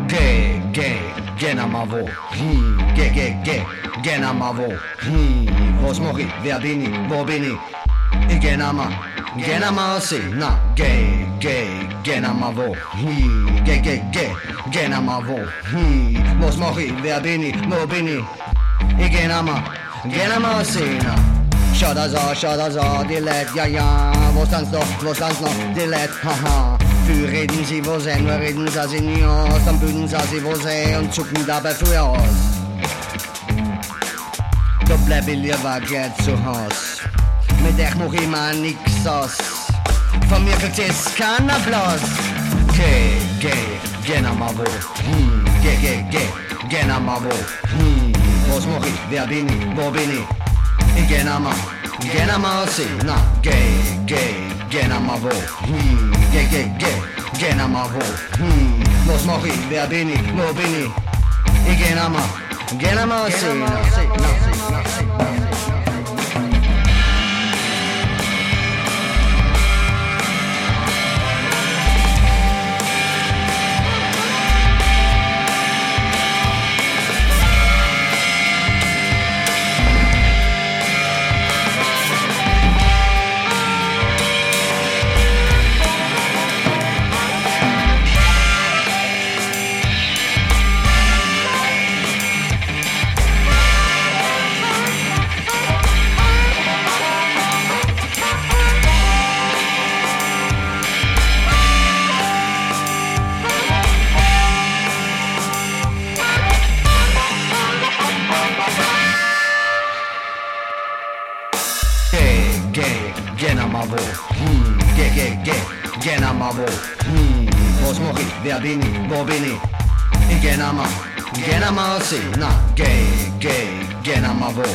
Genamavo, Genamavo, was mach ich, wer bin ich, wo bin ich? Genama, se, na, Genamavo, Genamavo, was mach ich, wer bin ich, wo bin ich? Genama, se, na. Schau das an, die Leute, ja, wo stand's noch, die Leute, haha. Für reden sie, wo sie, nur reden sie nie aus, dann büden sie, wo sie und zucken dabei früher aus. Da bleib ich lieber gleich zu Haus, mit euch mach ich mal nix aus, von mir kriegt es keinen Applaus. Genamavo, Genamavo, was mach ich, wer bin ich, wo bin ich? Genama, se, na, Genamavo, Genamavo, was mach ich, wer bin ich, wo bin ich? Genama, se, na. Genamavo, Genamavo, was mach ich, wer bin ich, wo bin ich? Genama, se, na, Genamavo,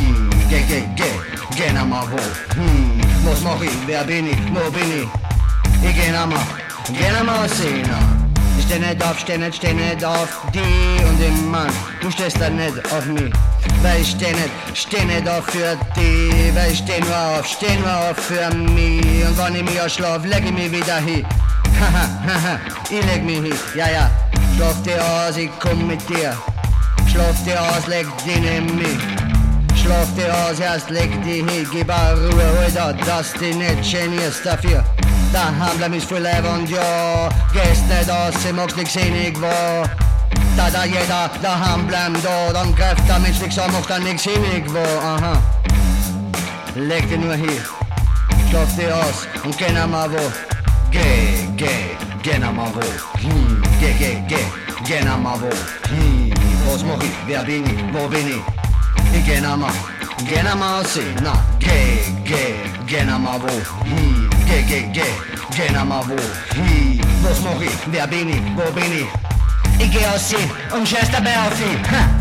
Genamavo, was mach ich, wer bin ich, wo bin ich? Genama, se, na. Ich steh nicht auf die und den Mann, du stehst da nicht auf mich. Weil ich steh nicht auf für die, weil ich steh nur auf für mich. Und wenn ich mich ausschlaf, leg ich mich wieder hin. Haha, ich leg mich hin, ja, schlaf dir aus, ich komm mit dir. Schlaf dir aus, leg dich neben mich. Schlaf dir aus, erst leg dich hin, gib auch Ruhe, Alter, dass du nicht genierst dafür. Daheim bleib ich voll Leib und ja, gehst nicht aus, ich mag's nicht sehen, ich war. Da jeder daheim bleiben da, dann greift der Mensch nix an, macht dann nix hin, ich war, aha. Leg dich nur hier, schlaf dich aus und Genamavo, Genamavo, Genamavo, was mach ich, wer bin ich, wo bin ich? Genama, se, na, Genamavo, Genamavo, was mach ich, wer bin ich, wo bin ich? Ich geh aus sie und scheiß dabei auf sie.